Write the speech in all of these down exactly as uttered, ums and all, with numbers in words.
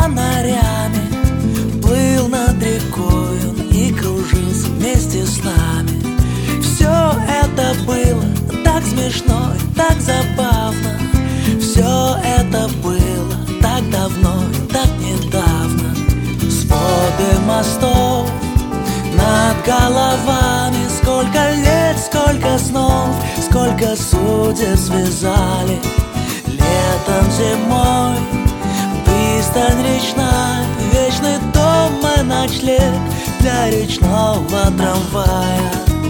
фонарями, плыл над рекою и кружился вместе с нами. Все это было так смешно и так забавно. Все это было так давно и так недавно. Своды мостов над головами, сколько лет, сколько снов, сколько судеб связали. Летом, зимой, пристань речная, вечный дом и ночлег для речного трамвая.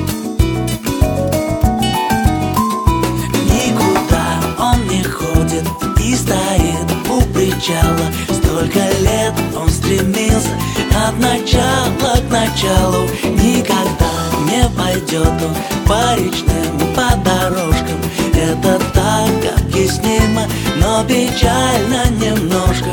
Никуда он не ходит и стоит у причала. Столько лет он стремился от начала к началу. Никогда не пойдет он по речным, по дорожкам. Это так объяснимо, но печально немножко.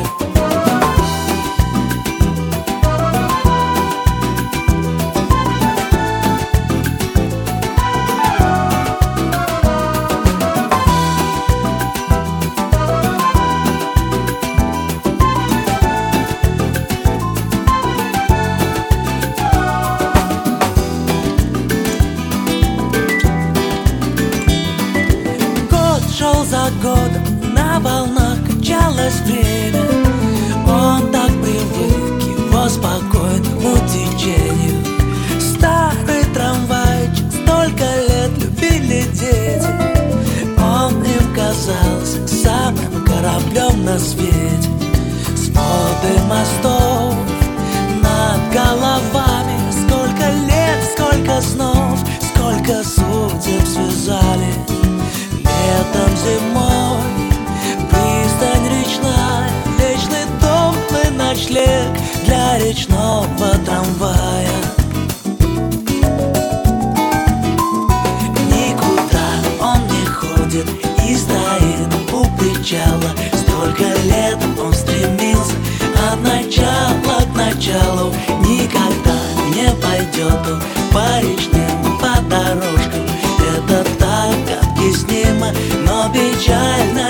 Шел за годом, на волнах качалось время. Он так привык к его спокойному течению. Старый трамвайчик, столько лет любили дети. Он им казался самым кораблем на свете. Своды мостов над головами, сколько лет, сколько снов, сколько судеб связали. Летом, зимой, пристань речная, вечный дом и ночлег для речного трамвая. Никуда он не ходит и стоит у причала. Столько лет он стремился от начала к началу. Никогда не пойдет он по речным, по дорожкам. Это так объяснимо, но печально